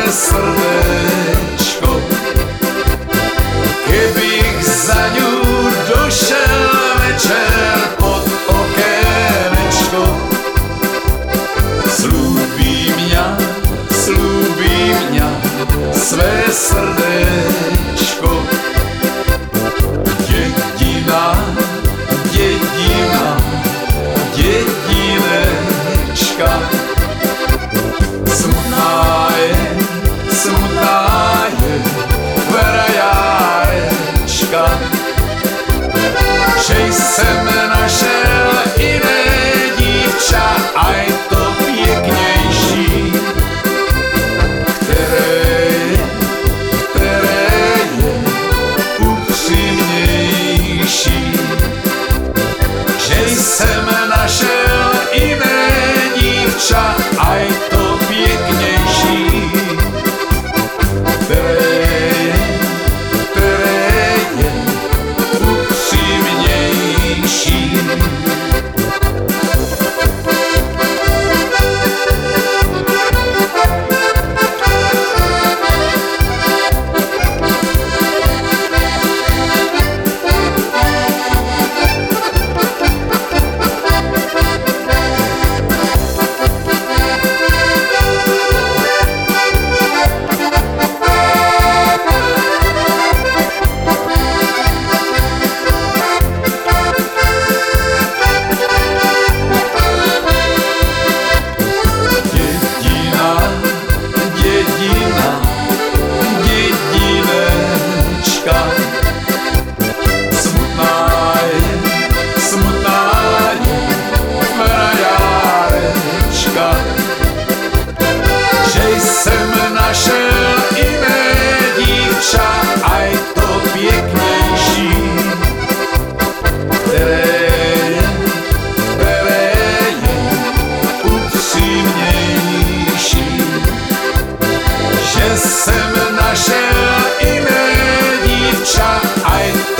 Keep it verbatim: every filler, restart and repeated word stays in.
srdečko. Kebych za ňu došel večer pod okénečko. Slúbi mňa, slúbi mňa své srdečko. Dedina, dedina, dedinečka. Smutná je, smutná je verajárečka. Že jsem našel iné dívča, aj to pěknější, které, které je upřímnější. Že jsem našel iné dívča, aj to pěknější, které je, které je upřímnější. Jsem našel iné dívča, aj to pěknější, které je, které je upřímnější. Že jsem našel iné dívča, aj to